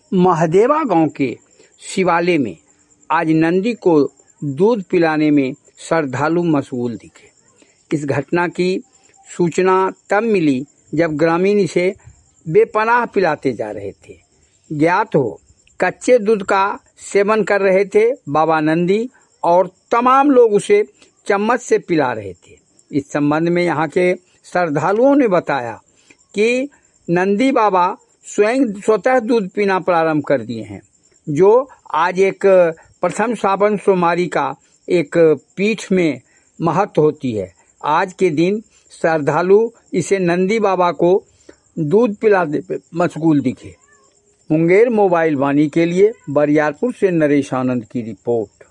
महादेवा गांव के शिवालय में आज नंदी को दूध पिलाने में श्रद्धालु मशगूल दिखे। इस घटना की सूचना तब मिली जब ग्रामीण इसे बेपनाह पिलाते जा रहे थे। ज्ञात हो कच्चे दूध का सेवन कर रहे थे बाबा नंदी और तमाम लोग उसे चम्मच से पिला रहे थे। इस संबंध में यहाँ के श्रद्धालुओं ने बताया कि नंदी बाबा स्वतः दूध पीना प्रारंभ कर दिए हैं, जो आज एक प्रथम सावन सोमवारी का एक पीठ में महत्व होती है। आज के दिन श्रद्धालु इसे नंदी बाबा को दूध पिलाने पे मशगूल दिखे। मुंगेर मोबाइल वाणी के लिए बरियारपुर से नरेश आनंद की रिपोर्ट।